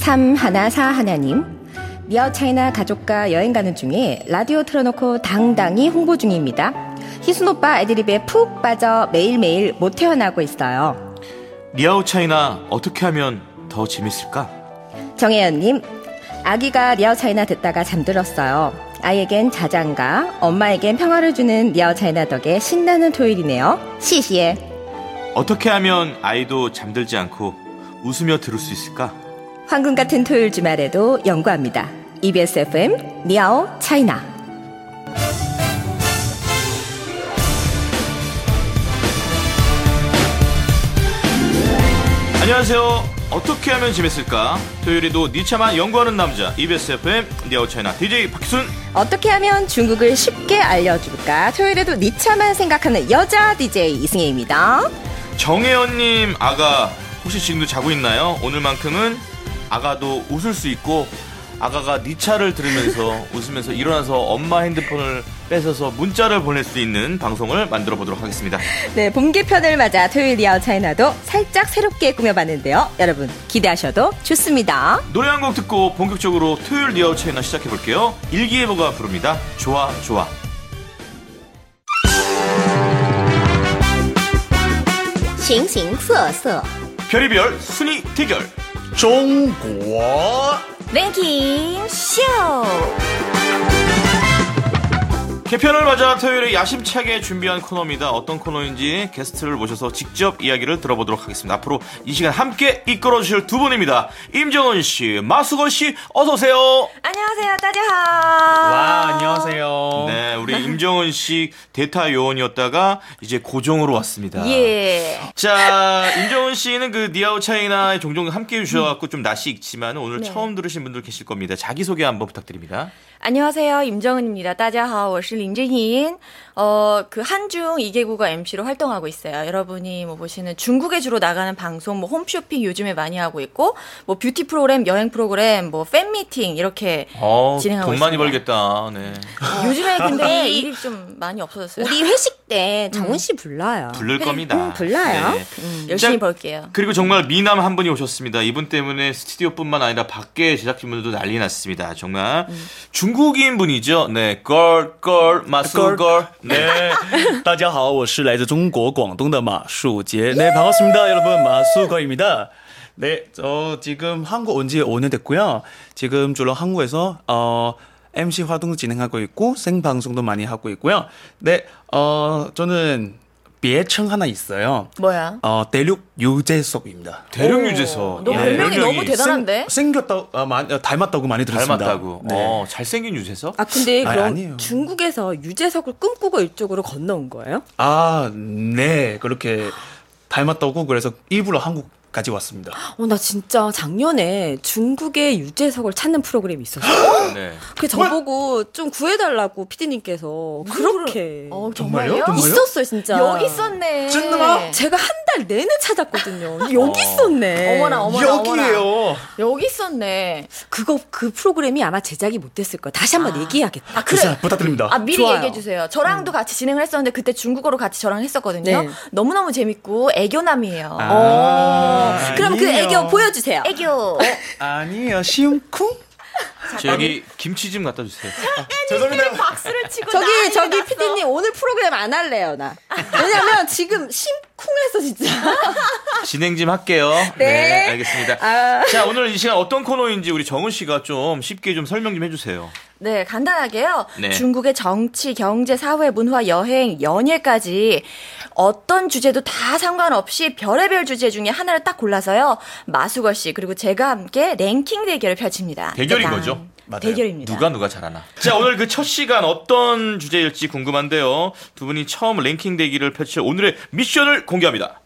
3141님, 니아오 차이나 가족과 여행 가는 중에 라디오 틀어놓고 당당히 홍보 중입니다. 희순 오빠 애드립에 푹 빠져 매일매일 못 태어나고 있어요. 니아오 차이나 어떻게 하면 더 재밌을까? 정혜연님, 아기가 니아오 차이나 듣다가 잠들었어요. 아이에겐 자장가, 엄마에겐 평화를 주는 니아오 차이나 덕에 신나는 토요일이네요. 시시해. 어떻게 하면 아이도 잠들지 않고 웃으며 들을 수 있을까? 황금 같은 토요일 주말에도 연구합니다. EBS FM 니아오 차이나. 안녕하세요. 어떻게 하면 재밌을까? 토요일에도 니차만 연구하는 남자 EBS FM 니아오 차이나 DJ 박희순. 어떻게 하면 중국을 쉽게 알려줄까? 토요일에도 니차만 생각하는 여자 DJ 이승혜입니다. 정혜연님, 아가 혹시 지금도 자고 있나요? 오늘만큼은 아가도 웃을 수 있고 아가가 니차를 들으면서 웃으면서 일어나서 엄마 핸드폰을 뺏어서 문자를 보낼 수 있는 방송을 만들어 보도록 하겠습니다. 네, 봄 개편을 맞아 토요일 니아오 차이나도 살짝 새롭게 꾸며봤는데요. 여러분 기대하셔도 좋습니다. 노래 한 곡 듣고 본격적으로 토요일 니아오 차이나 시작해볼게요. 일기예보가 부릅니다. 좋아 좋아. 싱싱色色 별이별 순위 대결 中国 랭킹 쇼. 개편을 맞아 토요일에 야심차게 준비한 코너입니다. 어떤 코너인지 게스트를 모셔서 직접 이야기를 들어보도록 하겠습니다. 앞으로 이 시간 함께 이끌어주실 두 분입니다. 임정은씨, 마수건씨, 어서오세요. 안녕하세요, 따지하. 와, 안녕하세요. 네, 우리 임정은씨 대타 요원이었다가 이제 고정으로 왔습니다. 예. 자, 임정은씨는 그 니아오 차이나에 종종 함께 해주셔서 좀 낯이 익지만 오늘 네. 처음 들으신 분들 계실 겁니다. 자기소개 한번 부탁드립니다. 안녕하세요. 임정은입니다. 大家好,我是林志颖. 그 한중 2개국어 MC로 활동하고 있어요. 여러분이 뭐 보시는 중국에 주로 나가는 방송, 뭐 홈쇼핑 요즘에 많이 하고 있고, 뭐 뷰티 프로그램, 여행 프로그램, 뭐 팬미팅 이렇게 진행하고 돈 있습니다. 많이 벌겠다. 네. 요즘에 근데 일이 좀 많이 없어졌어요. 우리 회식 때 정은 씨 불러요. 부를 겁니다. 불러요. 네. 열심히 자, 벌게요. 그리고 정말 미남 한 분이 오셨습니다. 이분 때문에 스튜디오뿐만 아니라 밖에 제작진분들도 난리 났습니다. 정말 중국인 분이죠. 네, 걸 마수걸. 네, 大家好,我是来自中国广东的马树杰. 네, 반갑습니다. 여러분, 마수걸입니다. 네, 저 지금 한국 온 지 5년 됐고요. 지금 주로 한국에서 MC 활동도 진행하고 있고 생방송도 많이 하고 있고요. 네, 저는别称 하나 있어요. 뭐야? 대륙 유재석입니다. 대륙 유재석. 너 별명이 너무 대단한데? 닮았다고 많이 들었습니다. 닮았다고. 네. 잘생긴 유재석? 아 근데 그럼 아니에요. 중국에서 유재석을 꿈꾸고 이쪽으로 건너온 거예요? 아, 네. 그렇게 닮았다고 그래서 일부러 한국까지 왔습니다. 나 진짜 작년에 중국의 유재석을 찾는 프로그램이 있었어요. 네. 그 저보고 좀 구해달라고 PD님께서 그렇게 정말요? 있었어요 진짜. 여기 있었네. 찐누나? 제가 한 달 내내 찾았거든요. 여기 있었네. 어머나. 여기에요. 여기 있었네. 그 프로그램이 아마 제작이 못 됐을 거예요. 다시 한번 얘기해야겠다. 아, 그래. 그래서 부탁드립니다. 아, 미리 좋아요. 얘기해주세요. 저랑도 같이 진행을 했었는데 그때 중국어로 같이 저랑 했었거든요. 네. 너무너무 재밌고 애교남이에요. 그럼 그 아니에요. 애교 보여주세요. 애교. 아니에요. 시움쿵? 저 여기 김치 좀 갖다 주세요. 죄송합니다. 박수를 치고 저기 PD님 오늘 프로그램 안 할래요 나. 왜냐면 지금 심쿵해서 진짜. 진행 좀 할게요. 네. 알겠습니다. 자, 오늘 이 시간 어떤 코너인지 우리 정은 씨가 좀 쉽게 좀 설명 좀 해주세요. 네, 간단하게요. 네. 중국의 정치, 경제, 사회, 문화, 여행, 연예까지 어떤 주제도 다 상관없이 별의별 주제 중에 하나를 딱 골라서요. 마수걸 씨 그리고 제가 함께 랭킹 대결을 펼칩니다. 대결인 짜잔. 거죠? 맞아요. 대결입니다. 누가 잘하나. 자, 오늘 그 첫 시간 어떤 주제일지 궁금한데요. 두 분이 처음 랭킹 대기를 펼칠 오늘의 미션을 공개합니다.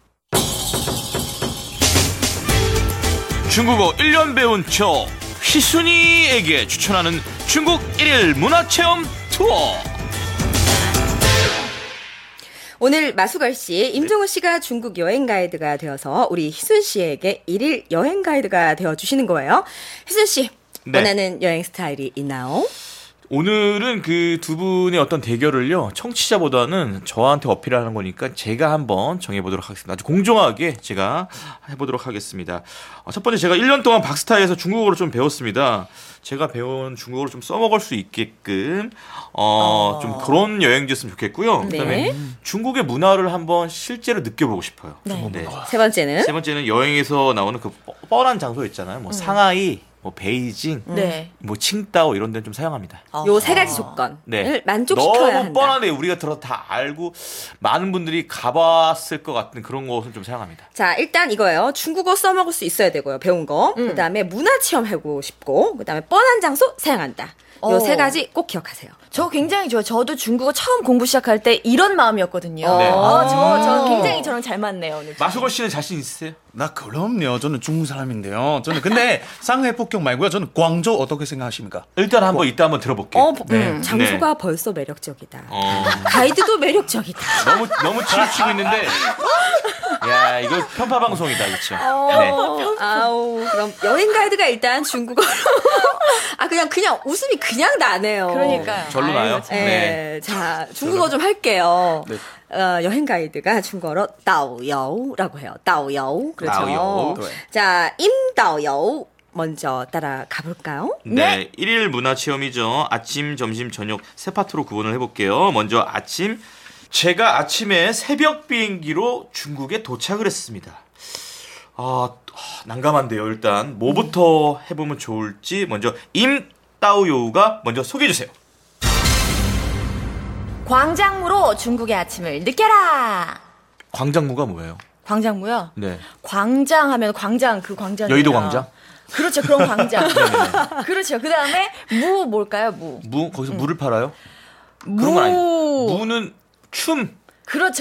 중국어 1년 배운 저 희순이에게 추천하는 중국 1일 문화체험 투어. 오늘 마수걸 씨, 임종훈 씨가 중국 여행 가이드가 되어서 우리 희순 씨에게 1일 여행 가이드가 되어주시는 거예요. 희순 씨, 네. 원하는 여행 스타일이 있나요? 오늘은 그 두 분의 어떤 대결을요, 청취자보다는 저한테 어필하는 거니까 제가 한번 정해보도록 하겠습니다. 아주 공정하게 제가 해보도록 하겠습니다. 첫 번째, 제가 1년 동안 박스타에서 중국어를 좀 배웠습니다. 제가 배운 중국어를 좀 써먹을 수 있게끔 좀 그런 여행지였으면 좋겠고요. 그다음에 중국의 문화를 한번 실제로 느껴보고 싶어요. 네. 네. 세 번째는 세 번째는 여행에서 나오는 그 뻔한 장소 있잖아요. 뭐 상하이, 뭐 베이징, 네. 뭐 칭다오 이런 데는 좀 사용합니다. 요 세 가지 조건을 네. 만족시켜야 너무 한다. 뻔한데 우리가 다 알고 많은 분들이 가봤을 것 같은 그런 곳은 좀 사용합니다. 자, 일단 이거예요. 중국어 써먹을 수 있어야 되고요. 배운 거. 그다음에 문화 체험하고 싶고, 그다음에 뻔한 장소 사용한다. 요 세 가지 꼭 기억하세요. 저 굉장히 좋아요. 저도 중국어 처음 공부 시작할 때 이런 마음이었거든요. 네. 저 굉장히 저랑 잘 맞네요, 오늘. 마수거 씨는 자신 있으세요? 나 그럼요. 저는 중국 사람인데요. 저는 근데 상해 폭격 말고요. 저는 광저우 어떻게 생각하십니까? 일단 한번 이따 한번 들어볼게요. 장소가 벌써 매력적이다. 가이드도 매력적이다. 너무 치우치고 있는데. 야, 이거 편파 방송이다, 그렇죠? 네. 아우, 그럼 여행 가이드가 일단 중국어로 그냥 웃음이 그냥 나네요. 그러니까요. 절로 나요. 네. 자, 중국어 좀 할게요. 네. 여행 가이드가 중국어로 따오요라고 해요. 따오요. 그렇죠. 따오요. 네. 자, 임따오요 먼저 따라가 볼까요? 네, 1일 문화 체험이죠. 아침, 점심, 저녁 세 파트로 구분을 해볼게요. 먼저 아침. 제가 아침에 새벽 비행기로 중국에 도착을 했습니다. 난감한데요. 일단 뭐부터 해보면 좋을지 먼저 임따오요우가 먼저 소개해주세요. 광장무로 중국의 아침을 느껴라. 광장무가 뭐예요? 광장무요? 네. 광장 하면 광장, 그 광장. 여의도 광장? 그렇죠, 그런 광장. 그렇죠. 그 다음에 무 뭘까요? 무. 거기서 무를 팔아요? 무. 그런 건 아니에요. 무는 춤. 그렇죠.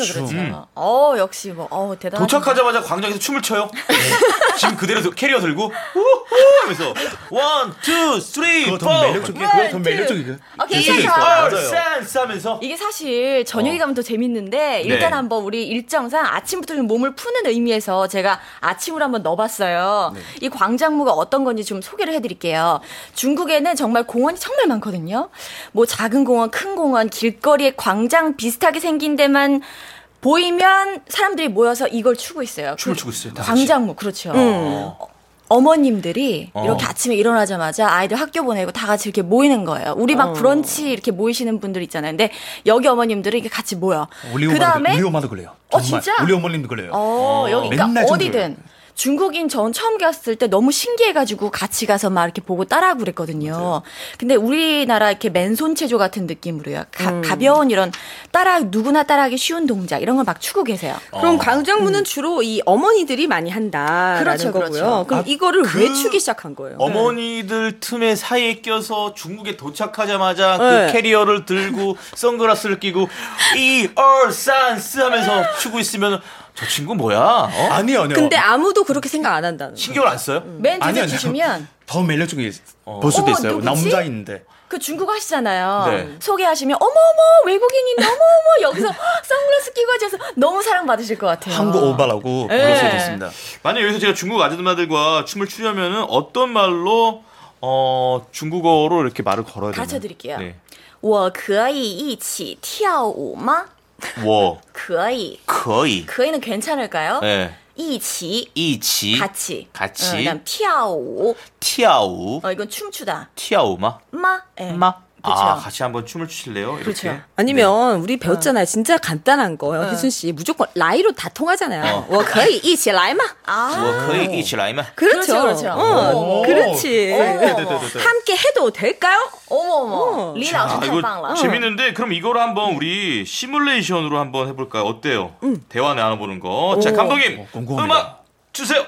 역시 대단하다. 도착하자마자 광장에서 춤을 춰요. 지금 그대로 캐리어 들고 우후 하면서 1, 2, 3, 4 그거 더 매력적이게. 그거 더 매력적이게. 오케이. 센스 하면서 이게 사실 저녁에 가면 더 재밌는데 일단 네. 한번 우리 일정상 아침부터 좀 몸을 푸는 의미에서 제가 아침으로 한번 넣어봤어요. 이 광장무가 어떤 건지 좀 소개를 해드릴게요. 중국에는 정말 공원이 정말 많거든요. 뭐 작은 공원, 큰 공원, 길거리에 광장 비슷하게 생긴 데만 보이면 사람들이 모여서 이걸 추고 있어요. 춤을 추고 있어요. 다 같이. 광장무, 그렇죠. 어머님들이 이렇게 아침에 일어나자마자 아이들 학교 보내고 다 같이 이렇게 모이는 거예요. 우리 막 브런치 이렇게 모이시는 분들 있잖아요. 근데 여기 어머님들이 이렇게 같이 모여. 우리 엄마도 그래요. 정말. 진짜? 우리 어머님도 그래요. 여기 그러니까 맨날 어디든. 중국인 전 처음 갔을 때 너무 신기해가지고 같이 가서 막 이렇게 보고 따라하고 그랬거든요. 맞아요. 근데 우리나라 이렇게 맨손 체조 같은 느낌으로요. 가벼운 이런 누구나 따라하기 쉬운 동작 이런 걸 막 추고 계세요. 그럼 광장무는 주로 이 어머니들이 많이 한다라는 그렇죠, 거고요. 그렇죠. 그럼 이거를 왜 추기 시작한 거예요? 어머니들 틈에 사이에 껴서 중국에 도착하자마자 네. 그 캐리어를 들고 선글라스를 끼고 산스 하면서 추고 있으면 저 친구 뭐야? 아니요. 근데 아무도 그렇게 생각 안 한다는. 신경을 안 써요? 맨 뒤에 아니요. 주시면 더 매력적이게 볼 수도 있어요. 누구지? 남자인데. 그 중국어 하시잖아요. 네. 소개하시면 어머어머 외국인인데 어머어머 여기서 선글라스 끼고 하셔서 너무 사랑받으실 것 같아요. 한국 오바라고 네. 부를 수도 있습니다. 만약 여기서 제가 중국 아줌마들과 춤을 추려면은 어떤 말로 중국어로 이렇게 말을 걸어야 되나요? 가르쳐 드릴게요. 네. 我可以一起跳舞吗? 워, 可以. 可以. 可以는 괜찮을까요? 네. 一起. 一起. 같이. 같이. 그다음 跳舞. 跳舞. 이건 춤추다. 跳舞吗? 마. 예. 마. 그렇죠. 같이 한번 춤을 추실래요? 이렇게. 그렇죠. 아니면 우리 배웠잖아요. 진짜 간단한 거요. 희순 씨 무조건 라이로 다 통하잖아요. 我可以一起来吗? 我可以一起来吗? 그렇죠. 그렇죠. 그렇지. 어머. 함께 해도 될까요? 어머어머. 리나 아, 씨 이거 太棒了. 재밌는데 그럼 이거를 한번 우리 시뮬레이션으로 한번 해볼까요? 어때요? 대화 나눠보는 거. 자, 감독님 궁금합니다. 음악 주세요.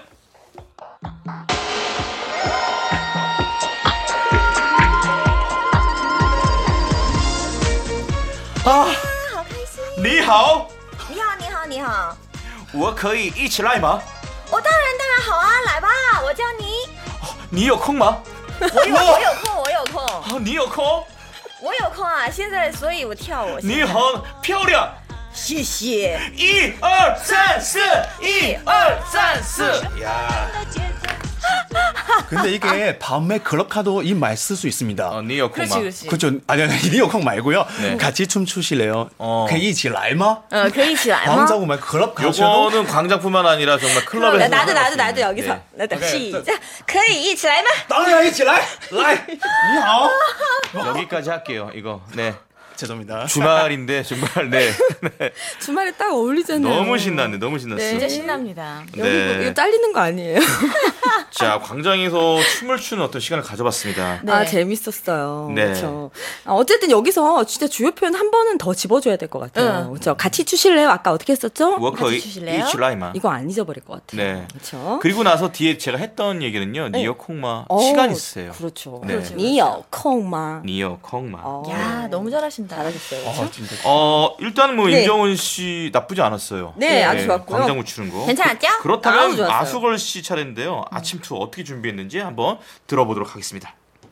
你好你好,你好,你好. 我可以一起来吗? 当然好啊,来吧,我叫你. 你有空吗? 我有空. 你有空? 我有空啊,现在所以我跳舞. 你很漂亮. 谢谢. 1、2、3、4 1、2、3、4 야. 근데 이게 밤에 클럽카도 이 말 쓸 수 있습니다. 니어 콩마. 그렇지. 그렇죠. 아니 니오콩 말고요. 네. 같이 춤추실래요? 可以一起来吗? 可以起来吗? 광자고 말 클럽 가셔도 요거는 광장뿐만 아니라 정말 클럽에서 나도 여기서. 네. 나도 시작. 可以一起来吗? 当然一起来. 来. 你好. 여기까지 할게요. 이거. 네. 죄송합니다. 주말인데 정말 네. 네. 주말에 딱 어울리잖아요. 너무 신났네. 너무 신났어. 네. 진짜 신납니다. 네. 이거 잘리는 거 아니에요? 자, 광장에서 춤을 추는 어떤 시간을 가져봤습니다. 네. 아, 재밌었어요. 네. 그렇죠. 어쨌든 여기서 진짜 주요 표현 한 번은 더 집어줘야 될 것 같아요. 그렇죠. 같이 추실래요? 아까 어떻게 했었죠? 워커 같이 추실래요? 이치라이마. 이거 안 잊어버릴 것 같아요. 네. 그렇죠. 그리고 나서 뒤에 제가 했던 얘기는요. 니어 콩마 어, 시간 있어요. 그렇죠. 네. 니어 콩마. 니어 콩마. 야, 너무 잘하신다. 잘하셨어요. 그렇죠? 진짜. 일단 뭐 네. 임정은 씨 나쁘지 않았어요. 네, 아주 좋았고요. 광장구 추는 거. 괜찮았죠? 아주 그렇다면 좋았어요. 아수걸 씨 차례인데요. 아침 투어 어떻게 준비했는지 한번 들어보도록 하겠습니다.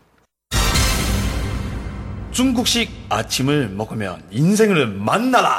중국식 아침을 먹으면 인생을 만나라.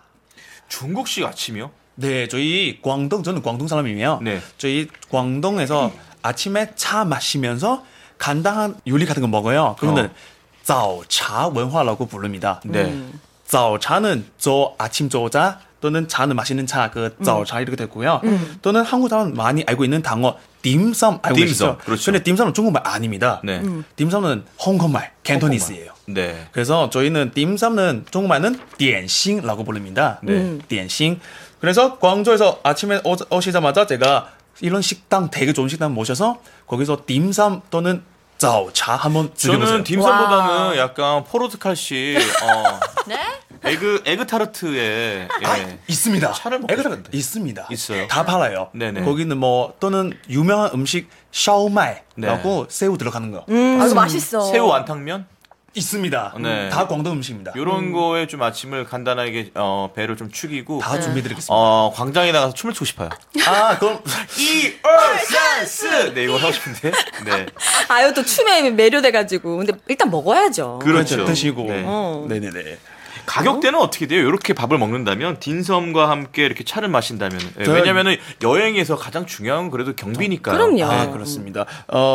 중국식 아침이요? 네, 저희 저는 광동 사람이에요. 네. 저희 광동에서 아침에 차 마시면서 간단한 요리 같은 거 먹어요. 그거는 早茶 文化라고 부릅니다. 네. 早茶는 저 아침 조자 또는 차는 마시는 차, 그 早茶 이렇게 되고요. 또는 한국 사람 많이 알고 있는 단어 딤섬 알고 딤섬, 계시죠? 그렇죠. 근데 딤섬은 중국말 아닙니다. 네. 딤섬은 홍콩말, 캔토니스예요. 네. 그래서 저희는 딤섬은 중국말은 点心라고 부릅니다. 네. 点心. 그래서 광저우에서 아침에 오시자마자 제가 이런 식당, 되게 좋은 식당 모셔서 거기서 딤섬 또는 早茶 한번 드려보세요. 저는 딤섬보다는 약간 포르투갈식 네? 에그 타르트에 예. 있습니다. 차를 먹고 애가 싶은데. 있습니다. 있어요? 다 팔아요. 네네. 거기는 뭐 또는 유명한 음식 샤오마이라고 네. 새우 들어가는 거 아, 이거 맛있어. 새우 완탕면 있습니다. 네. 다 광동 음식입니다. 이런 거에 좀 아침을 간단하게 배를 좀 축이고 다 준비드리겠습니다. 광장에 나가서 춤을 추고 싶어요. 아 그럼 1, 2, 3, 4. 네, 이거 하고 싶은데. 네. 아, 이거 또 춤에 매료돼가지고. 근데 일단 먹어야죠. 그렇죠. 드시고. 네. 네네네. 가격대는 어떻게 돼요? 이렇게 밥을 먹는다면 딘섬과 함께 이렇게 차를 마신다면 왜냐면은 여행에서 가장 중요한 건 그래도 경비니까요. 그럼요. 아, 그렇습니다.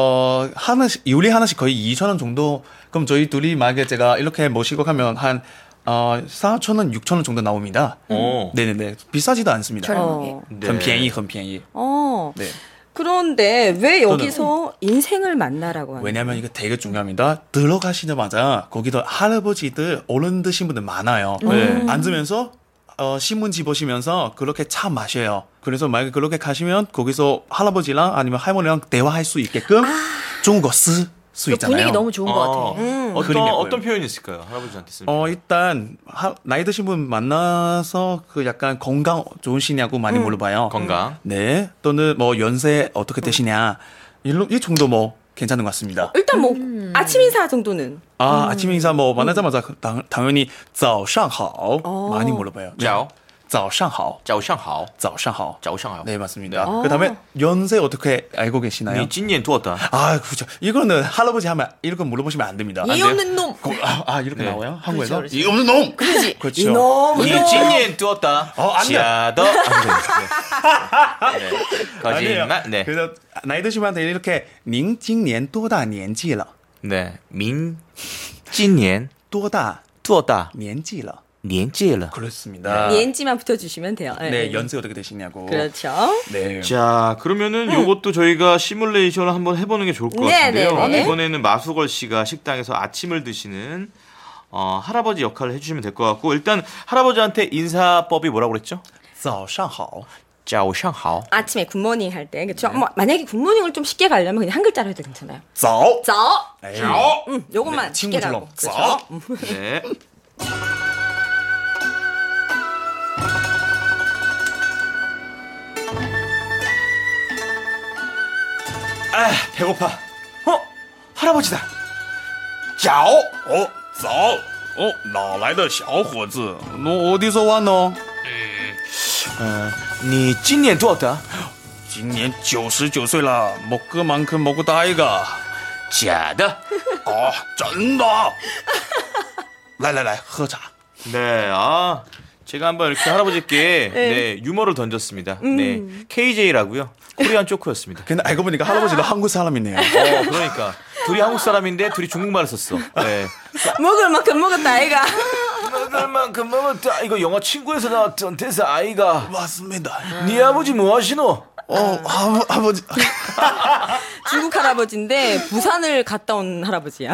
하나씩, 요리 하나씩 거의 2,000원 정도. 그럼 저희 둘이 만약에 제가 이렇게 모시고 가면 한, 4,000원, 6,000원 정도 나옵니다. 네네네. 비싸지도 않습니다. 저렴하게. 네. 很便宜, 很便宜. 네. 그런데 왜 여기서 인생을 만나라고 하는 왜냐면 이거 되게 중요합니다. 들어가시자마자 거기도 할아버지들, 어른 드신 분들 많아요. 네. 앉으면서 신문지 보시면서 그렇게 차 마셔요. 그래서 만약에 그렇게 가시면 거기서 할아버지랑 아니면 할머니랑 대화할 수 있게끔 중국어 쓸 수 있잖아요. 분위기 너무 좋은 것 같아. 그림일 어떤 거예요. 표현이 있을까요? 할아버지한테 쓰는. 일단 나이 드신 분 만나서 그 약간 건강 좋으시냐고 많이 물어봐요. 건강. 네. 또는 뭐 연세 어떻게 되시냐. 이 정도 뭐 괜찮은 것 같습니다. 일단 뭐 아침 인사 정도는 아침 인사 뭐 만나자마자 당연히 早上好 많이 물어봐요. 早上好. 早上好. 早上好. 早上好. 네, 맞습니다. 그다음에 연세 어떻게 알고 계시나요? 你今年多大? 아, 그렇죠. 이거는 할아버지 하면 이렇게 물어보시면 안 됩니다. 이 없는 놈. 이렇게 네. 나와요? 한국에서? 그렇죠. 이 없는 놈. 그렇지. 그렇죠. 이놈. 你今年多大? 안 돼. 假的. 네. 거짓말. 네. 그래서 나이 드신 분한테 이렇게 您今年多大年纪了? 네. 今年多大多大年纪了? 年纪了. 그렇습니다. 니엔지만 붙여주시면 돼요. 네, 연세 어떻게 되시냐고. 그렇죠. 네. 자, 그러면은 요것도 저희가 시뮬레이션을 한번 해보는 게 좋을 것 네, 같은데요. 네. 이번에는 마수걸 씨가 식당에서 아침을 드시는 할아버지 역할을 해주시면 될 것 같고 일단 할아버지한테 인사법이 뭐라고 그랬죠? 早上好. 早上好. 아침에 굿모닝 할 때. 그렇죠. 뭐, 만약에 굿모닝을 좀 쉽게 가려면 그냥 한 글자로 해도 괜찮아요. 早. 早. 네. 요것만 쉽게 친구처럼. 가고. 早. 네. 아, 배고파. 할아버지다. 早. 早. 哪来的小伙子? 너 어디서 왔노? 你今年多大? 今年99岁了, 먹을 만큼 먹었다 아이가. 假的. 真的. 来来来喝茶. 네, 제가 한번 이렇게 할아버지께 네, 유머를 던졌습니다. 네, KJ라고요. 코리안 쪼크였습니다. 근데 알고 보니까 할아버지도 한국 사람이네요. 그러니까 둘이 한국 사람인데 둘이 중국말을 썼어. 네. 먹을 만큼 먹었다 아이가. 먹을 만큼 먹었다. 이거 영화 친구에서 나왔던 대사 아이가. 맞습니다. 네 아버지 뭐 하시노? 아버지. 중국 할아버지인데 부산을 갔다 온 할아버지야.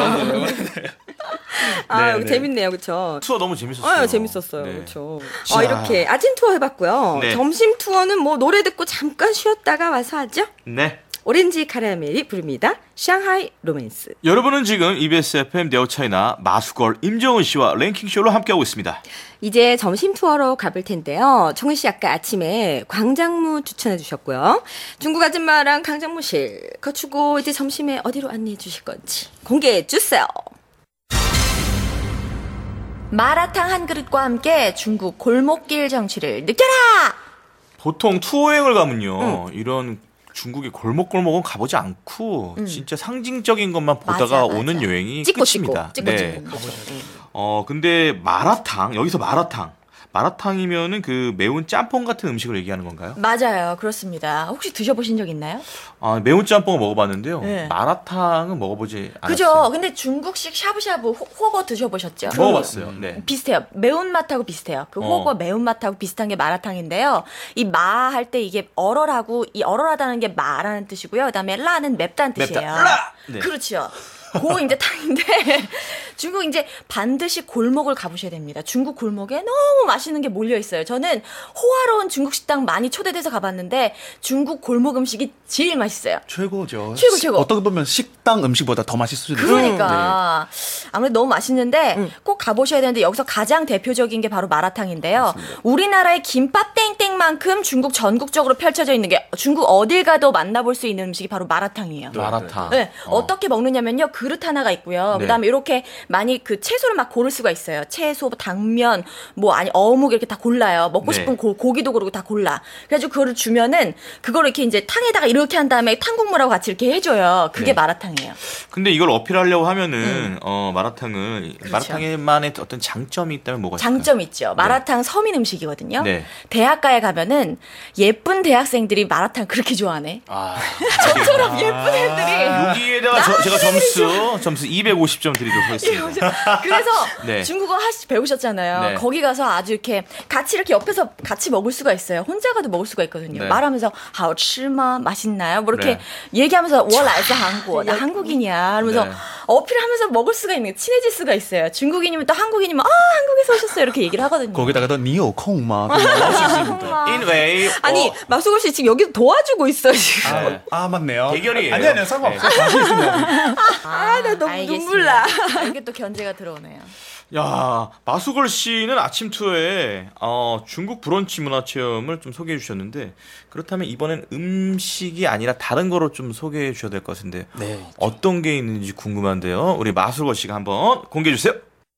아, 네, 네. 재밌네요, 그렇죠? 투어 너무 재밌었어요. 재밌었어요, 네. 그렇죠. 자. 이렇게 아침 투어 해봤고요. 네. 점심 투어는 뭐 노래 듣고 잠깐 쉬었다가 와서 하죠. 네. 오렌지 카라멜이 부릅니다. 샹하이 로맨스. 여러분은 지금 EBS FM 네오차이나 마수걸 임정은 씨와 랭킹쇼로 함께하고 있습니다. 이제 점심 투어로 가볼 텐데요. 정은 씨 아까 아침에 광장무 추천해 주셨고요. 중국 아줌마랑 광장무실 거추고 이제 점심에 어디로 안내해 주실 건지 공개해 주세요. 마라탕 한 그릇과 함께 중국 골목길 정취를 느껴라! 보통 투어여행을 가면요. 이런 중국의 골목골목은 가보지 않고 진짜 상징적인 것만 보다가 맞아. 오는 여행이 찍고 끝입니다. 찍고 네. 찍고. 근데 마라탕, 여기서 마라탕이면은 그 매운 짬뽕 같은 음식을 얘기하는 건가요? 맞아요. 그렇습니다. 혹시 드셔보신 적 있나요? 매운 짬뽕을 먹어봤는데요. 네. 마라탕은 먹어보지 않았어요. 그죠? 근데 중국식 샤브샤브 호거 드셔보셨죠? 먹어봤어요. 네. 비슷해요. 매운맛하고 비슷해요. 그 호거 매운맛하고 비슷한 게 마라탕인데요. 이 마 할 때 이게 얼얼하고, 이 얼얼하다는 게 마라는 뜻이고요. 그 다음에 라는 맵다는 뜻이에요. 라! 네. 그렇죠. 그 이제 탕인데 중국 이제 반드시 골목을 가보셔야 됩니다. 중국 골목에 너무 맛있는 게 몰려 있어요. 저는 호화로운 중국 식당 많이 초대돼서 가봤는데 중국 골목 음식이 제일 맛있어요. 최고죠. 최고. 어떻게 보면 식당 음식보다 더 맛있을 수도 있어요. 그러니까 아무래도 너무 맛있는데 꼭 가보셔야 되는데 여기서 가장 대표적인 게 바로 마라탕인데요. 맞습니다. 우리나라의 김밥 땡땡만큼 중국 전국적으로 펼쳐져 있는 게 중국 어딜 가도 만나볼 수 있는 음식이 바로 마라탕이에요. 마라탕. 네, 어떻게 먹느냐면요. 그릇 하나가 있고요. 네. 그다음에 이렇게 많이 그 채소를 막 고를 수가 있어요. 채소, 당면, 뭐 아니 어묵 이렇게 다 골라요. 먹고 네. 싶은 고기도 고르고 다 골라. 그래가지고 그거를 주면은 그거를 이렇게 이제 탕에다가 이렇게 한 다음에 탕국물하고 같이 이렇게 해줘요. 그게 네. 마라탕이에요. 근데 이걸 어필하려고 하면은 마라탕은 그렇죠. 마라탕에만의 어떤 장점이 있다면 뭐가 있을까요? 장점 있죠. 마라탕 서민 음식이거든요. 네. 대학가에 가면은 예쁜 대학생들이 마라탕 그렇게 좋아하네. 저처럼 예쁜 애들이. 여기에다가 제가 점수 250점 드리도록 하겠습니다. 그래서 네. 중국어 배우셨잖아요. 네. 거기 가서 아주 이렇게 같이 이렇게 옆에서 같이 먹을 수가 있어요. 혼자 가도 먹을 수가 있거든요. 네. 말하면서 好吃吗? 맛있나요? 뭐 이렇게 네. 얘기하면서 我来自韩国. 나 한국인이야. 그러면서 네. 어필하면서 먹을 수가 있는 친해질 수가 있어요. 중국인이면 또 한국인이면 한국에서 오셨어요. 이렇게 얘기를 하거든요. 거기다가 더 니오 콩마 나올 수 있습니다. 인웨이 아니 마수걸 씨 지금 여기서 도와주고 있어 지금. 맞네요. 대결이에요. 아니요, 상관없어요. 맛이 있으면. 나 너무 알겠습니다. 눈물 나. 이게 또 견제가 들어오네요. 야, 마수걸 씨는 아침 투어에 중국 브런치 문화 체험을 좀 소개해 주셨는데 그렇다면 이번엔 음식이 아니라 다른 거로 좀 소개해 주셔야 될 것 같은데 네. 어떤 게 있는지 궁금한데요. 우리 마수걸 씨가 한번 공개해 주세요.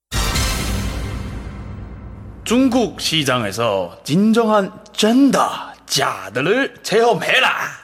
중국 시장에서 진정한 쩐다 짜들을 체험해라.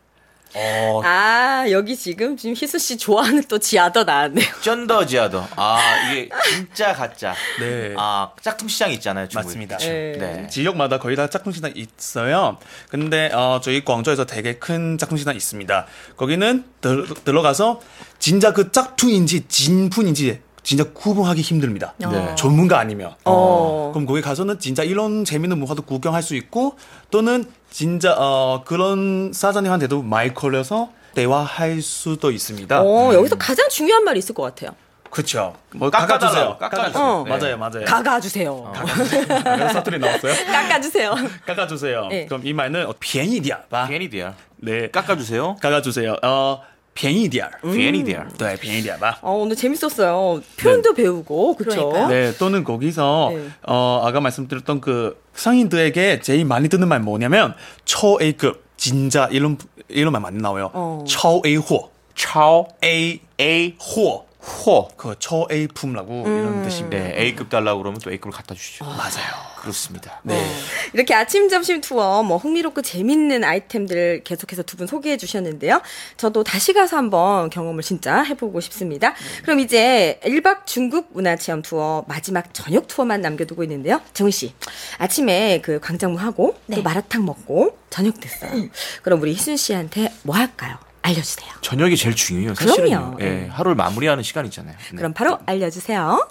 여기 지금 희수 씨 좋아하는 또 지아더 나왔네요. 쩐더지아더. 이게 진짜 가짜. 네. 짝퉁 시장 있잖아요. 중국에. 맞습니다. 네. 지역마다 거의 다 짝퉁시장 있어요. 근데 저희 광저우에서 되게 큰 짝퉁시장 있습니다. 거기는 들어가서 진짜 그 짝퉁인지 진품인지 진짜 구분하기 힘듭니다. 네. 전문가 아니면. 어. 그럼 거기 가서는 진짜 이런 재밌는 문화도 구경할 수 있고 또는 진짜 그런 사장님한테도 말 걸려서 대화할 수도 있습니다. 여기서 가장 중요한 말이 있을 것 같아요. 그렇죠. 뭐 깎아달라고. 깎아주세요. 깎아주세요. 맞아요. 가가주세요. 그래서 사투리 나왔어요? 깎아주세요. 깎아주세요. 네. 그럼 이 말은 便宜点吧. 비엔이디아. 네. 깎아주세요. 깎아주세요. 便宜点. 비엔이디아. 네, 便宜点吧. 오늘 재밌었어요. 표현도 배우고 그렇죠. 그러니까요. 네, 또는 거기서 네. 아까 말씀드렸던 그 상인들에게 제일 많이 듣는 말 뭐냐면 초A급 진짜 이런 말 많이 나와요. 초A호, 차오 A货, 호. 그 초A품라고 이런 뜻입니다. 네, A급 달라고 그러면 또 A급을 갖다 주시죠. 맞아요. 그렇습니다. 네. 이렇게 아침 점심 투어 뭐 흥미롭고 재밌는 아이템들 계속해서 두 분 소개해 주셨는데요. 저도 다시 가서 한번 경험을 진짜 해보고 싶습니다. 그럼 이제 1박 중국 문화체험 투어 마지막 저녁 투어만 남겨두고 있는데요. 정은 씨, 아침에 그 광장무 하고 또 마라탕 먹고 저녁 됐어요. 그럼 우리 희순 씨한테 뭐 할까요? 알려주세요. 저녁이 제일 중요해요. 사실은요. 그럼요. 예, 하루를 마무리하는 시간이잖아요. 네. 그럼 바로 알려주세요.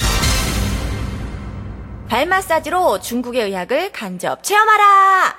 발 마사지로 중국의 의학을 간접 체험하라.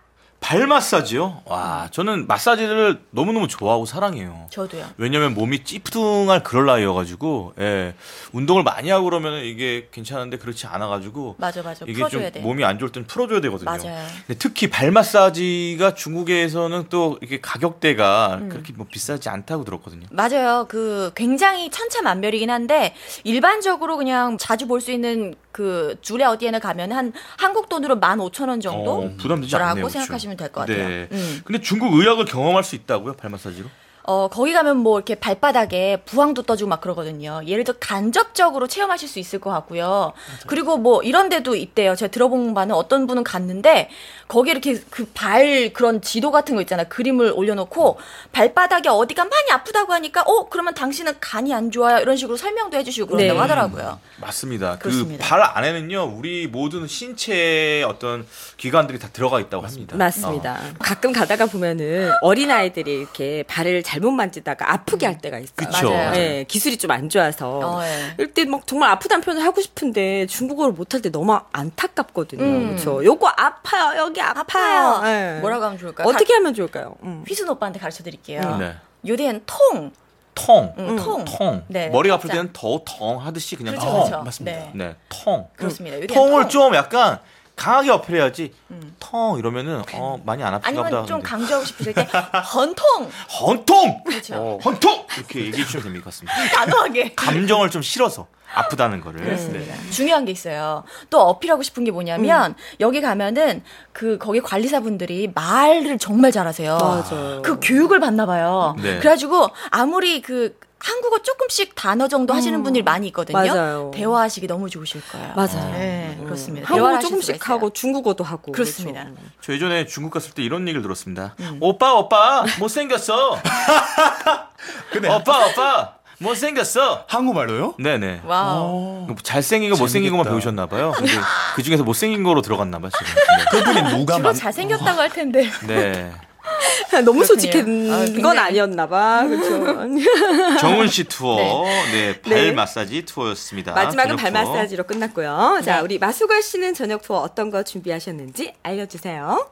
발 마사지요? 와, 저는 마사지를 너무너무 좋아하고 사랑해요. 저도요. 왜냐면 몸이 찌푸둥할 그럴 나이여가지고, 예, 운동을 많이 하고 그러면 이게 괜찮은데 그렇지 않아가지고, 맞아. 이게 풀어줘야 좀 돼. 몸이 안 좋을 땐 풀어줘야 되거든요. 맞아요. 근데 특히 발 마사지가 중국에서는 또 이렇게 가격대가 그렇게 뭐 비싸지 않다고 들었거든요. 맞아요. 그 굉장히 천차만별이긴 한데 일반적으로 그냥 자주 볼 수 있는 그 주례 어디에나 가면 한 한국 돈으로 15,000원 정도 부담되지 라고 않네요. 생각하시면 될 것 같아요. 네. 근데 중국 의학을 경험할 수 있다고요? 발 마사지로? 거기 가면 뭐 이렇게 발바닥에 부항도 떠주고 막 그러거든요. 예를 들어 간접적으로 체험하실 수 있을 것 같고요. 그리고 뭐 이런 데도 있대요. 제가 들어본 바는 어떤 분은 갔는데 거기에 이렇게 그 발 그런 지도 같은 거 있잖아요. 그림을 올려놓고 발바닥에 어디가 많이 아프다고 하니까 그러면 당신은 간이 안 좋아요. 이런 식으로 설명도 해주시고 그런다고 네. 하더라고요. 맞습니다. 그 그렇습니다. 발 안에는요, 우리 모든 신체의 어떤 기관들이 다 들어가 있다고 합니다. 맞습니다. 가끔 가다가 보면은 어린아이들이 이렇게 발을 잘못 만지다가 아프게 할 때가 있어요. 그쵸. 맞아요. 네, 기술이 좀 안 좋아서. 예. 이럴 때 막 정말 아프다는 표현을 하고 싶은데 중국어를 못할 때 너무 안타깝거든요. 그렇죠. 요거 아파요. 여기 아파요. 네. 뭐라고 하면 좋을까요? 어떻게 하면 좋을까요? 휘순 오빠한테 가르쳐 드릴게요. 네. 요대는 통. 통. 통. 네, 머리가 아플 진짜. 때는 더 통 하듯이 그냥 그렇죠, 통. 그렇죠. 맞습니다. 네. 네, 통. 그렇습니다. 요대는 통을 통. 좀 약간 강하게 어필해야지. 통 이러면은 많이 안 아픈가 보다. 아니면 좀 근데. 강조하고 싶으실 때 헌통. 헌통. 그렇죠. 헌통 이렇게 얘기해 주시면 됩니다. 같습니다. 단호하게. 감정을 좀 실어서 아프다는 거를. 그렇습니다. 중요한 게 있어요. 또 어필하고 싶은 게 뭐냐면 여기 가면은 그 거기 관리사분들이 말을 정말 잘하세요. 맞아요. 그 교육을 받나 봐요. 네. 그래가지고 아무리 그 한국어 조금씩 단어 정도 하시는 분들이 많이 있거든요. 맞아요. 대화하시기 너무 좋으실 거예요. 맞아요. 네, 그렇습니다. 한국어 대화를 하실 수가 조금씩 있어요. 하고 중국어도 하고. 그렇습니다. 그렇죠. 저 예전에 중국 갔을 때 이런 얘기를 들었습니다. 오빠 못생겼어. 근데 오빠 못생겼어. 한국말로요? 네네. 와우. 잘생긴 거 못생긴 것만 재밌겠다. 배우셨나 봐요. 근데 그 중에서 못생긴 거로 들어갔나 봐요. 지금. 그분이 누가 주로 잘생겼다고 할 텐데. 네. 너무 그렇군요. 솔직한 건 굉장히- 아니었나 봐. 그렇죠. 정은 씨 투어, 네, 발 네. 마사지 투어였습니다. 마지막은 저녁 발 투어. 마사지로 끝났고요. 자, 네. 우리 마수걸 씨는 저녁 투어 어떤 거 준비하셨는지 알려주세요.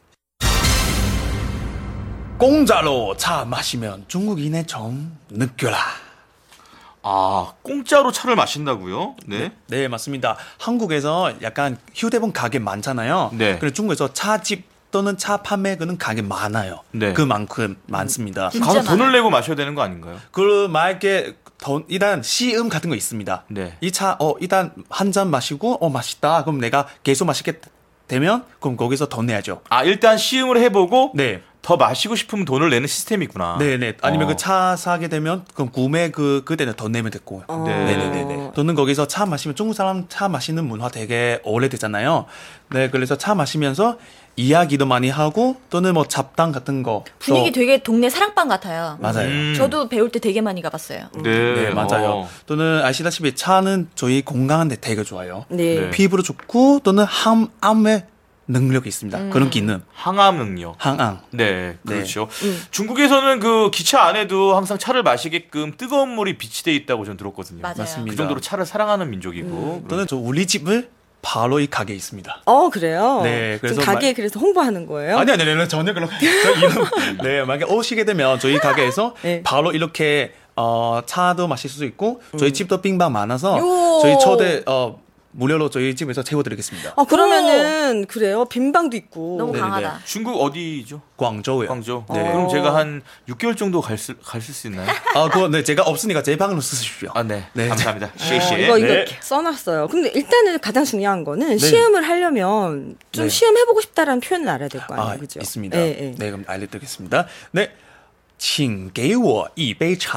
공짜로 차 마시면 중국인의 좀 느껴라. 아, 공짜로 차를 마신다고요? 네. 네, 맞습니다. 한국에서 약간 휴대폰 가게 많잖아요. 네. 그래서 중국에서 차집 또는 차 판매 그는 가게 많아요. 네. 그만큼 많습니다. 진짜 가서 돈을 많아요. 내고 마셔야 되는 거 아닌가요? 그 만약에 일단 시음 같은 거 있습니다. 네. 이 차 일단 한 잔 마시고 맛있다. 그럼 내가 계속 마시게 되면 그럼 거기서 돈 내야죠. 아, 일단 시음을 해보고 네. 더 마시고 싶으면 돈을 내는 시스템이구나. 네네. 아니면 어. 그 차 사게 되면 그럼 구매 그때는 돈 내면 됐고. 네. 네네네네. 저는 거기서 차 마시면 중국 사람 차 마시는 문화 되게 오래됐잖아요. 네, 그래서 차 마시면서 이야기도 많이 하고 또는 뭐 잡담 같은 거. 분위기 또- 되게 동네 사랑방 같아요. 맞아요. 저도 배울 때 되게 많이 가봤어요. 네, 네, 맞아요. 어. 또는 아시다시피 차는 저희 건강한데 되게 좋아요. 네. 네. 피부로 좋고 또는 항암의 능력이 있습니다. 그런 기능. 항암 능력. 항암. 네, 그렇죠. 중국에서는 그 기차 안에도 항상 차를 마시게끔 뜨거운 물이 비치돼 있다고 전 들었거든요. 맞아요. 맞습니다. 그 정도로 차를 사랑하는 민족이고. 또는 저 우리 집을 바로 이 가게에 있습니다. 그래요? 네, 그래서 지금 가게에 그래서 홍보하는 거예요? 아니 전혀 그런 저 이름 네 만약에 오시게 되면 저희 가게에서 네. 바로 이렇게 차도 마실 수 있고 저희 집도 빙방 많아서 요. 저희 초대 무료로 저희 집에서 채워드리겠습니다. 그러면은 그래요. 빈방도 있고. 너무 네네네. 강하다. 중국 어디죠? 광저우요. 광저우. 네. 그럼 제가 한 6개월 정도 가실 수 있나요? 그거 네 제가 없으니까 제 방으로 쓰십시오. 아, 네. 네. 감사합니다. 어, 시시. 이거 네. 써놨어요. 근데 일단은 가장 중요한 거는 시음을 하려면 좀 네. 시음해보고 싶다라는 표현을 알아야 될 거 아니에요, 그죠? 있습니다. 네, 네. 네, 그럼 알려드리겠습니다. 네, 请给我一杯茶.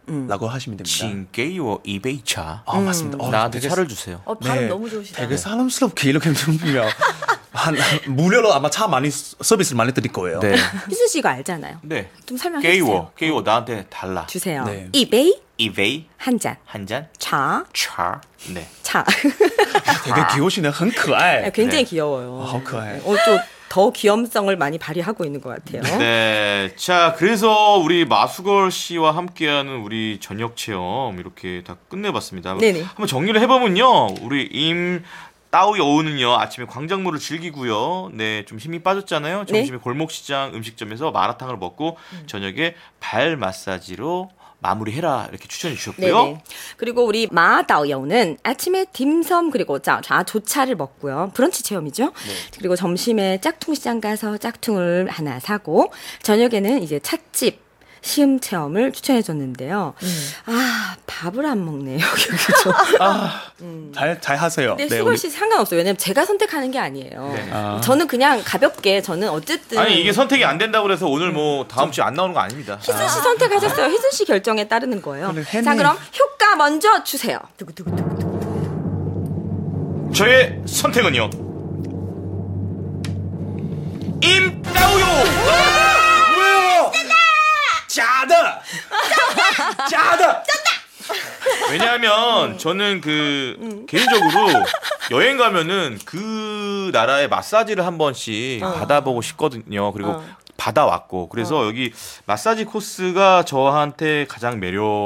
라고 하시면 됩니다. 请给我一杯茶. 맞습니다. 나한테 되게 차를 주세요. 발음 너무 좋으시다. 되게 사람스럽게 이렇게 들으면 무료로 아마 차 많이 서비스를 많이 드릴 거예요. 네. 희순 씨 이거 알잖아요. 네. 좀 설명해 주세요. 给我 나한테 달라. 주세요. 네. 이베이 一杯 한 잔. 한 잔. 차. 차. 네. 차. 되게 귀여우시네. 很可爱. 굉장히 네. 귀여워요. 好可爱. 또 더 귀염성을 많이 발휘하고 있는 것 같아요. 네. 자, 그래서 우리 마수걸 씨와 함께하는 우리 저녁 체험 이렇게 다 끝내봤습니다. 네네. 한번 정리를 해보면요. 우리 따오여우는요, 아침에 광작물을 즐기고요. 네, 좀 힘이 빠졌잖아요. 점심에 골목시장 음식점에서 마라탕을 먹고 저녁에 발 마사지로 마무리해라 이렇게 추천해 주셨고요. 네네. 그리고 우리 마다오여우는 아침에 딤섬 그리고 조차를 먹고요. 브런치 체험이죠. 그리고 점심에 짝퉁시장 가서 짝퉁을 하나 사고 저녁에는 이제 찻집 시음 체험을 추천해 줬는데요. 밥을 안 먹네요. 그렇죠. 잘 하세요. 근데 네, 수걸 씨 상관없어요. 왜냐면 제가 선택하는 게 아니에요. 네. 저는 그냥 가볍게 저는 어쨌든 아니, 이게 선택이 안 된다고 그래서 오늘 뭐 다음 주에 안 나오는 거 아닙니다. 희순 씨 선택하셨어요. 희순 씨 결정에 따르는 거예요. 자, 그럼 효과 먼저 주세요. 저의 선택은요. 임따오요! 왜요? 짜다! 짜다! 왜냐하면 저는 개인적으로 여행 가면은 그 나라의 마사지를 한 번씩 받아보고 싶거든요. 그리고 받아왔고. 그래서 여기 마사지 코스가 저한테 가장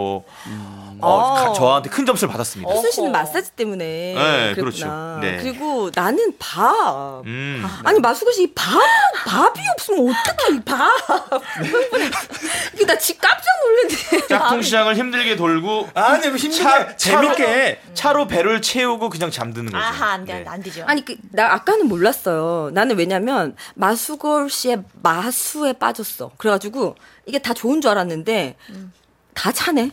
저한테 큰 점수를 받았습니다. 희순 씨는 마사지 때문에 네, 그렇구나. 그렇죠. 네. 그리고 나는 밥. 아니 마수근 씨 밥이 없으면 어떡해 이 밥. 이거 나 집 깜짝 놀랐네. 짝퉁 시장을 힘들게 돌고 아니, 힘들게 재밌게. 차로 배를 채우고 그냥 잠드는 거죠. 아하, 안 돼, 네. 안 되죠. 아니 나 아까는 몰랐어요. 나는 왜냐면 마수걸 씨의 마수에 빠졌어. 그래가지고 이게 다 좋은 줄 알았는데 다 차네.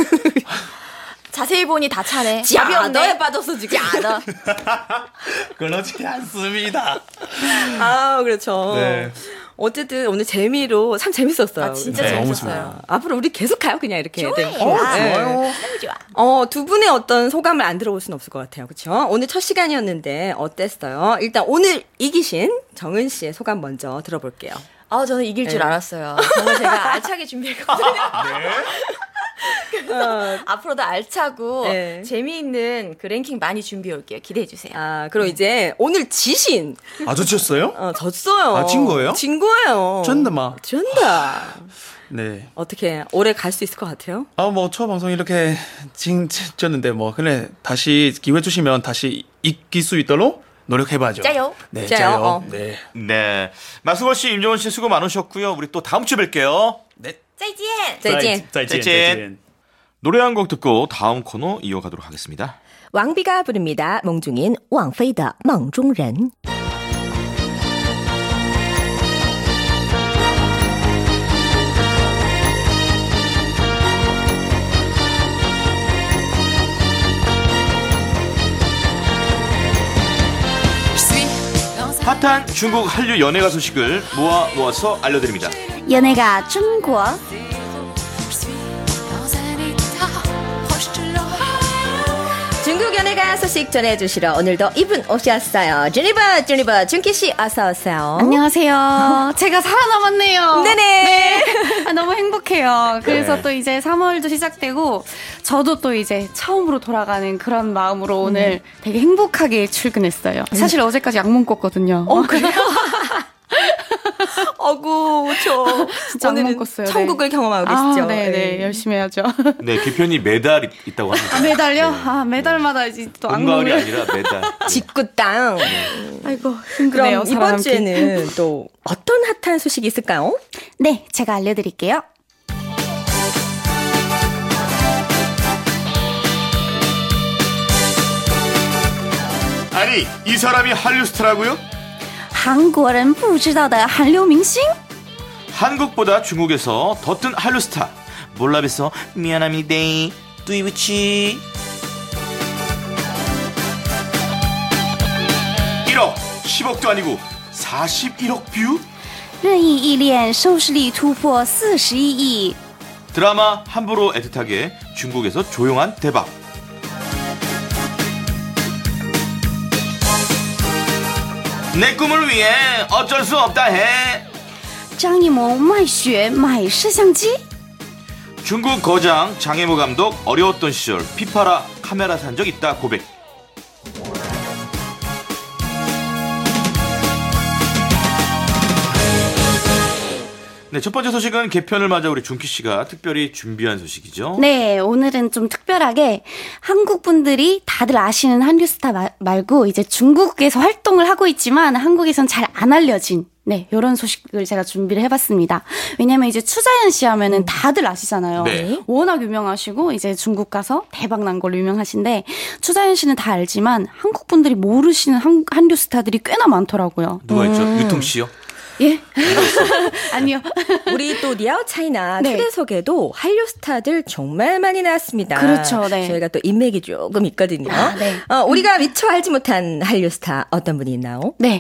자세히 보니 다 차네. 밥이 야너에 없네. 빠졌어 지금. 야너. 그렇지 않습니다. 그렇죠. 네. 어쨌든 오늘 재미로 참 재밌었어요. 진짜 네, 재밌었어요. 앞으로 우리 계속 가요 그냥 이렇게. 좋아요. 네. 좋아요. 너무 좋아. 두 분의 어떤 소감을 안 들어볼 수는 없을 것 같아요. 그렇죠? 오늘 첫 시간이었는데 어땠어요? 일단 오늘 이기신 정은 씨의 소감 먼저 들어볼게요. 저는 이길 줄 알았어요. 정말 제가 알차게 준비했거든요. 앞으로도 알차고 네. 재미있는 그 랭킹 많이 준비해 올게요. 기대해 주세요. 그럼 이제 오늘 지신 아주 졌어요? 졌어요. 진 거예요? 진 거예요. 쩐다마. 쩐다. 네. 어떻게 오래 갈 수 있을 것 같아요? 첫 방송 이렇게 졌는데 그래 다시 기회 주시면 다시 이길 수 있도록 노력해봐죠. 짜요. 네, 짜요. 짜요. 네. 네. 마수걸 씨, 임종원 씨 수고 많으셨고요. 우리 또 다음 주에 뵐게요. 네. 再见. 再见. 再见. 짜잔. 노래 한 곡 듣고 다음 코너 이어가도록 하겠습니다. 왕비가 부릅니다. 몽중인 왕菲的梦中人. 핫한 중국 한류 연예가 소식을 모아서 알려드립니다. 연예가 중국. 중국 연예가 소식 전해주시러 오늘도 이분 오셨어요. 주니버 준키씨 어서오세요. 안녕하세요. 제가 살아남았네요. 네네. 너무 행복해요. 그래서 네. 또 이제 3월도 시작되고 저도 또 이제 처음으로 돌아가는 그런 마음으로 오늘 되게 행복하게 출근했어요. 사실 어제까지 악몽 꿨거든요. 그래요? 어구, 진짜 오늘은 악몽 꿨어요. 천국을 경험하고 계시죠? 네, 열심히 해야죠. 네, 개편이 매달 있다고 합니다. 매달요? 네. 매달마다 이제 또 봄가을이 악몽을. 아니라 매달. 직구 땅. 아이고, 힘드네요. 그럼 이번 주에는 또 어떤 핫한 소식이 있을까요? 네, 제가 알려드릴게요. 아니, 이 사람이 한류 스타라고요? 韩国人不知道的韩流明星? 한국보다 중국에서 더 뜬 한류 스타. 몰라봬서 미안합니다. 뚜이부치. 1억, 10억도 아니고 41억 뷰? 任意一恋收视率突破41亿. 드라마 함부로 애틋하게 중국에서 조용한 대박. 내 꿈을 위해 어쩔 수 없다 해. 张艺谋卖血买摄像机 중국 거장 장혜모 감독 어려웠던 시절 피파라 카메라 산 적 있다 고백. 네, 첫 번째 소식은 개편을 맞아 우리 준키 씨가 특별히 준비한 소식이죠. 네, 오늘은 좀 특별하게 한국 분들이 다들 아시는 한류 스타 말고 이제 중국에서 활동을 하고 있지만 한국에선 잘 안 알려진 네, 요런 소식을 제가 준비를 해봤습니다. 왜냐면 이제 추자연 씨 하면은 다들 아시잖아요. 네. 워낙 유명하시고 이제 중국 가서 대박 난 걸로 유명하신데 추자연 씨는 다 알지만 한국 분들이 모르시는 한류 스타들이 꽤나 많더라고요. 누가 있죠? 유통 씨요? 예? 아니요. 우리 또 니아오 차이나 네. 초대석에도 한류 스타들 정말 많이 나왔습니다. 그렇죠, 네. 저희가 또 인맥이 조금 있거든요. 아, 네. 우리가 미처 알지 못한 한류 스타 어떤 분이 있나요? 네,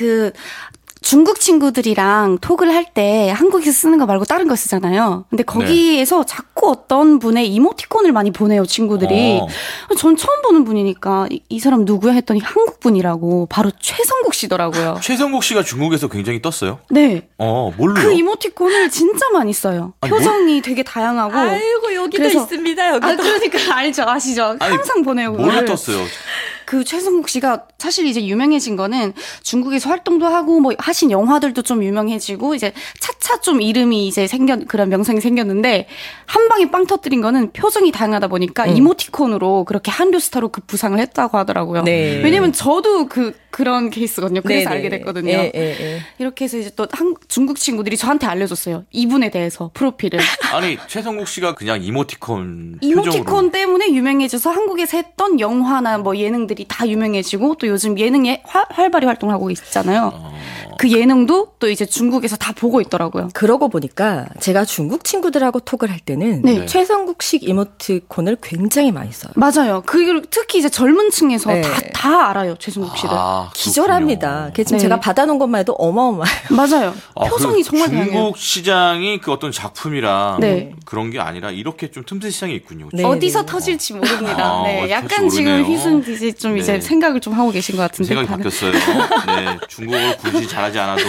중국 친구들이랑 톡을 할 때 한국에서 쓰는 거 말고 다른 거 쓰잖아요. 근데 거기에서 자꾸 어떤 분의 이모티콘을 많이 보내요, 친구들이. 전 처음 보는 분이니까 이 사람 누구야 했더니 한국 분이라고 바로 최성국 씨더라고요. 최성국 씨가 중국에서 굉장히 떴어요? 네. 뭘로요? 그 이모티콘을 진짜 많이 써요. 아니, 표정이 되게 다양하고. 아이고 여기도 그래서- 있습니다. 여기도. 그러니까 아시죠? 아니, 항상 보내요. 뭘로 그거를. 떴어요? 그 최성국 씨가 사실 이제 유명해진 거는 중국에서 활동도 하고 뭐 하신 영화들도 좀 유명해지고 이제 차차 좀 이름이 이제 그런 명성이 생겼는데 한 방에 빵 터뜨린 거는 표정이 다양하다 보니까 이모티콘으로 그렇게 한류 스타로 그 부상을 했다고 하더라고요. 네. 왜냐면 저도 그런 케이스거든요. 그래서 네네. 알게 됐거든요. 예. 이렇게 해서 이제 또 중국 친구들이 저한테 알려줬어요. 이분에 대해서 프로필을. 아니, 최성국 씨가 그냥 이모티콘 이모티콘 표정으로. 때문에 유명해져서 한국에서 했던 영화나 뭐 예능들이 다 유명해지고 또 요즘 예능에 활발히 활동하고 있잖아요. 그 예능도 또 이제 중국에서 다 보고 있더라고요. 그러고 보니까 제가 중국 친구들하고 톡을 할 때는 네. 최성국식 이모티콘을 굉장히 많이 써요. 맞아요. 그리고 특히 이제 젊은 층에서 네. 다 알아요. 최승국 씨를. 기절합니다. 그게 지금 네. 제가 받아놓은 것만 해도 어마어마해요. 맞아요. 아, 표정이 정말 중국 다양해요. 시장이 그 어떤 작품이랑 네. 그런 게 아니라 이렇게 좀 틈새 시장이 있군요. 네. 어디서 터질지 모릅니다. 네, 어디 약간 터질지 지금 모르네요. 희순 DJ 좀 네. 이제 생각을 좀 하고 계신 것 같은데. 생각이 다들. 바뀌었어요. 네, 중국어를 굳이 잘하지 않아도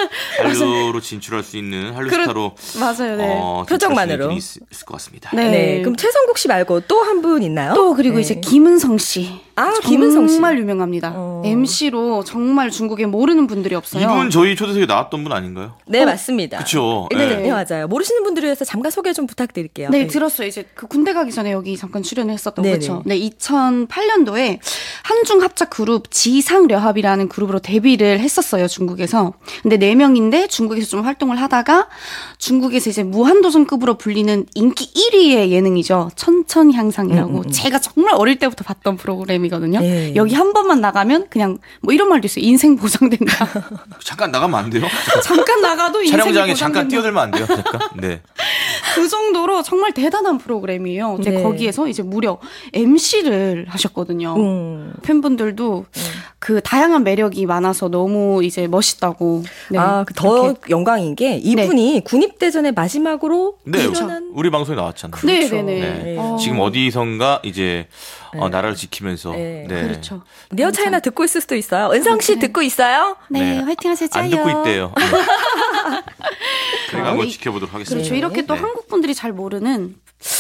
한류로 진출할 수 있는 한류 스타로 맞아요. 네. 표정만으로. 있을 것 같습니다. 네. 네. 그럼 최성국 씨 말고 또 한 분 있나요? 또 그리고 네. 이제 김은성 씨. 김은성 씨. 정말 유명합니다. MC로 정말 중국에 모르는 분들이 없어요. 이분 저희 초대석에 나왔던 분 아닌가요? 네, 맞습니다. 그쵸. 네, 네. 네, 맞아요. 모르시는 분들을 위해서 잠깐 소개 좀 부탁드릴게요. 네, 들었어요. 이제 그 군대 가기 전에 여기 잠깐 출연을 했었던 네네. 거죠. 네, 2008년도에 한중 합작 그룹 지상려합이라는 그룹으로 데뷔를 했었어요, 중국에서. 근데 4명인데 중국에서 좀 활동을 하다가 중국에서 이제 무한도전급으로 불리는 인기 1위의 예능이죠. 천천향상이라고 제가 정말 어릴 때부터 봤던 프로그램이거든요. 네. 여기 한 번만 나가면 그냥 뭐 이런 말도 있어요. 인생 보장된다. 잠깐 나가면 안 돼요? 잠깐 나가도 인생이 촬영장에 보장된다. 잠깐 뛰어들면 안 돼요? 잠깐? 네. 그 정도로 정말 대단한 프로그램이에요. 근데 네. 거기에서 이제 무려 MC를 하셨거든요. 팬분들도 그 다양한 매력이 많아서 너무 이제 멋있다고. 네. 더 그렇게. 영광인 게 이분이 군입대전에 마지막으로 네, 출연한 우리 방송에 나왔잖아요. 네네네. 네. 어. 지금 어디선가 이제 나라를 지키면서 네. 그렇죠. 니어 차이나 듣고 있을 수도 있어요. 은성 씨 듣고 있어요? 네, 네. 화이팅 하세요. 안 듣고 있대요. 네. 저희가 한번 이- 지켜보도록 하겠습니다. 그렇죠. 이렇게 또 네. 한국 분들이 잘 모르는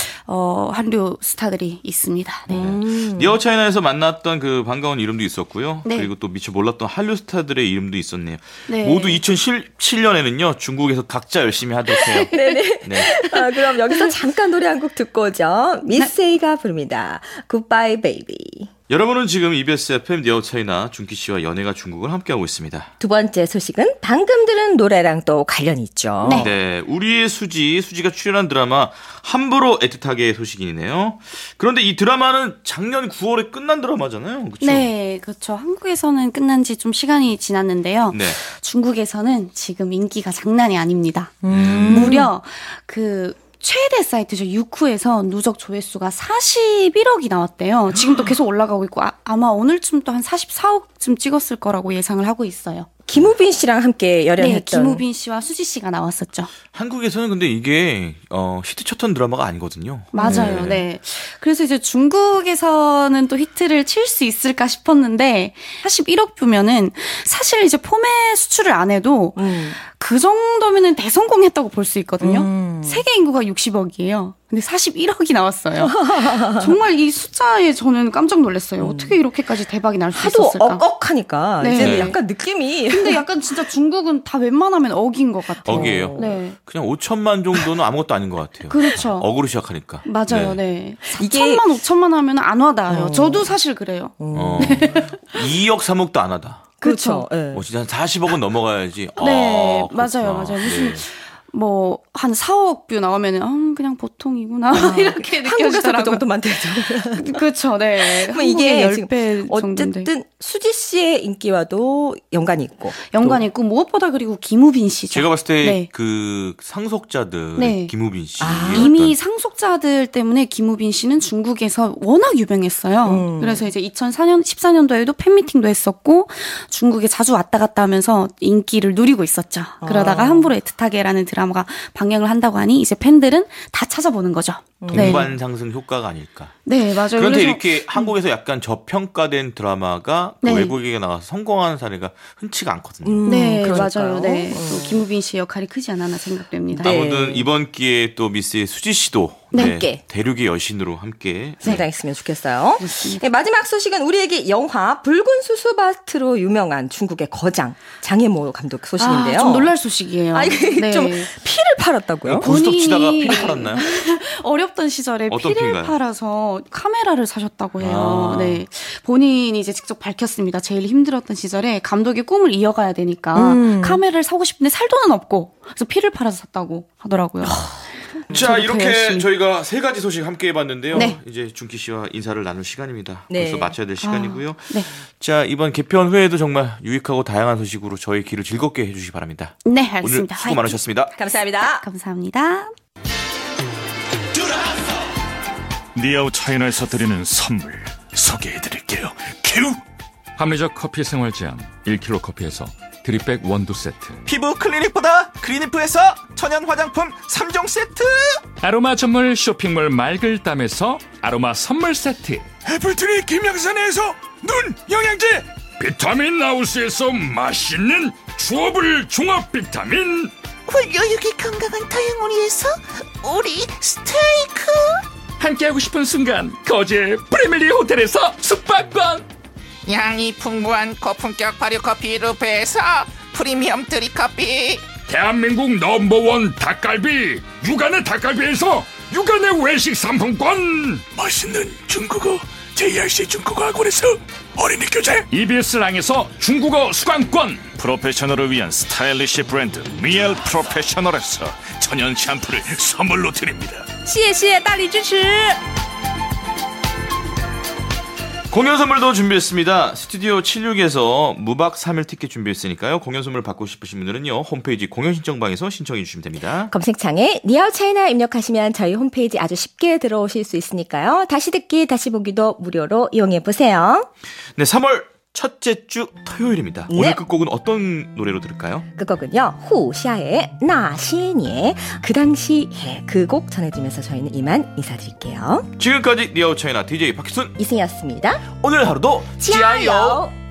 한류 스타들이 있습니다. 네. 니어 차이나에서 만났던 그 반가운 이름도 있었고요. 네. 그리고 또 미처 몰랐던 한류 스타들의 이름도 있었네요. 네. 모두 2017년에는요. 중국에서 각자 열심히 하도록 해요. 네네. 네. 그럼 여기서 잠깐 노래 한 곡 듣고 오죠. 미세이가 부릅니다. Goodbye, baby. 여러분은 지금 EBS FM 니어 차이나 준키 씨와 연애가 중국을 함께하고 있습니다. 두 번째 소식은 방금 들은 노래랑 또 관련이 있죠. 네. 네, 우리의 수지가 출연한 드라마 함부로 애틋하게 소식이네요. 그런데 이 드라마는 작년 9월에 끝난 드라마잖아요. 그렇죠? 네, 그렇죠. 한국에서는 끝난 지 좀 시간이 지났는데요. 네. 중국에서는 지금 인기가 장난이 아닙니다. 무려 그 최대 사이트죠. 유쿠에서 누적 조회수가 41억이 나왔대요. 지금도 계속 올라가고 있고 아마 오늘쯤 또 한 44억쯤 찍었을 거라고 예상을 하고 있어요. 김우빈 씨랑 함께 열연했던. 네, 김우빈 씨와 수지 씨가 나왔었죠. 한국에서는 근데 이게 히트 쳤던 드라마가 아니거든요. 맞아요. 네. 그래서 이제 중국에서는 또 히트를 칠 수 있을까 싶었는데 41억 뷰면은 사실 이제 포메 수출을 안 해도 그 정도면은 대성공했다고 볼 수 있거든요. 세계 인구가 60억이에요. 근데 41억이 나왔어요. 정말 이 숫자에 저는 깜짝 놀랐어요. 어떻게 이렇게까지 대박이 날 수 하도 있었을까? 억억하니까 네. 이제 네. 약간 느낌이. 근데 약간 진짜 중국은 다 웬만하면 억인 것 같아요. 억이에요. 네. 그냥 5천만 정도는 아무것도 아닌 것 같아요. 그렇죠. 억으로 시작하니까. 맞아요. 네. 이게- 4천만, 5천만 하면 안 와닿아요. 저도 사실 그래요. 2억, 3억도 안 하다. 그렇죠. 네. 진짜 한 40억은 넘어가야지. 네, 그렇구나. 맞아요. 무슨 네. 뭐 한 4억 뷰 나오면은 그냥 보통이구나 이렇게 한국에서 그 느껴지더라고요. 정도만 되죠. 그렇죠, 네. 그럼 이게 지금 10배 정도인데. 어쨌든 수지 씨의 인기와도 연관이 있고. 연관 있고 무엇보다 그리고 김우빈 씨죠. 제가 봤을 때 네. 그 상속자들 네. 김우빈 씨 이미 상속자들 때문에 김우빈 씨는 중국에서 워낙 유명했어요. 그래서 이제 14년도에도 팬미팅도 했었고 중국에 자주 왔다 갔다 하면서 인기를 누리고 있었죠. 그러다가 함부로 애틋하게라는 드라마가 방영을 한다고 하니 이제 팬들은 다 찾아보는 거죠. 동반 상승 효과가 아닐까. 네, 맞아요. 그런데 그래서 이렇게 한국에서 약간 저평가된 드라마가 그 네. 외국에 나가서 성공하는 사례가 흔치가 않거든요. 네, 그러니까요. 맞아요. 네. 또 김우빈 씨의 역할이 크지 않았나 생각됩니다. 네. 아무튼 이번 기회에 또 미스의 수지 씨도 함께. 대륙의 여신으로 함께 성장했으면 좋겠어요. 네, 마지막 소식은 우리에게 영화 붉은 수수밭으로 유명한 중국의 거장 장혜모 감독 소식인데요. 좀 놀랄 소식이에요. 이게 네. 좀 피를 팔았다고요? 고스톱 치다가 본인이- 피를 팔았나요? 어렵던 시절에 어떤 피를 피인가요? 팔아서 카메라를 사셨다고 해요. 아. 네. 본인이 이제 직접 밝혔습니다. 제일 힘들었던 시절에 감독의 꿈을 이어가야 되니까 카메라를 사고 싶은데 살 돈은 없고 그래서 피를 팔아서 샀다고 하더라고요. 자, 저도 이렇게 더 열심히. 저희가 세 가지 소식 함께 해봤는데요. 네. 이제 준키 씨와 인사를 나눌 시간입니다. 네. 벌써 마쳐야 될 시간이고요. 네. 자, 이번 개편 후에도 정말 유익하고 다양한 소식으로 저희 길을 즐겁게 해주시기 바랍니다. 네, 오늘 알겠습니다. 수고 많으셨습니다. 감사합니다. 감사합니다. 니아우 차이나에서 드리는 선물 소개해드릴게요. 큐! 합리적 커피 생활 제한 1kg 커피에서 드립백 원두 세트, 피부 클리닉보다 그린이프에서 천연 화장품 3종 세트, 아로마 전문 쇼핑몰 말글담에서 아로마 선물 세트, 애플트리 김영선에서 눈 영양제, 비타민 하우스에서 맛있는 주어블 종합 비타민, 굴교육이 건강한 다영우리에서 우리 스테이크, 함께하고 싶은 순간 거제 프리밀리 호텔에서 숙박권, 양이 풍부한 고품격 발효커피 루페에서 프리미엄 드립커피, 대한민국 넘버원 닭갈비 육안의 닭갈비에서 육안의 외식 상품권, 맛있는 중국어 JRC 중국어 학원에서 어린이 교재, EBS 랑에서 중국어 수강권, 프로페셔널을 위한 스타일리시 브랜드 미엘 프로페셔널에서 천연 샴푸를 선물로 드립니다. 谢谢大力支持。 공연 선물도 준비했습니다. 스튜디오 76에서 무박 3일 티켓 준비했으니까요. 공연 선물 받고 싶으신 분들은요. 홈페이지 공연 신청방에서 신청해 주시면 됩니다. 검색창에 니아우 차이나 입력하시면 저희 홈페이지 아주 쉽게 들어오실 수 있으니까요. 다시 듣기, 다시 보기도 무료로 이용해 보세요. 네, 3월 첫째 주 토요일입니다. 네. 오늘 끝곡은 어떤 노래로 들을까요? 끝곡은요. 후샤의 나시니에 그 당시 그 곡 전해드리면서 저희는 이만 인사드릴게요. 지금까지 리아우 차이나 DJ 박희순 이승이었습니다. 오늘 하루도 지아요.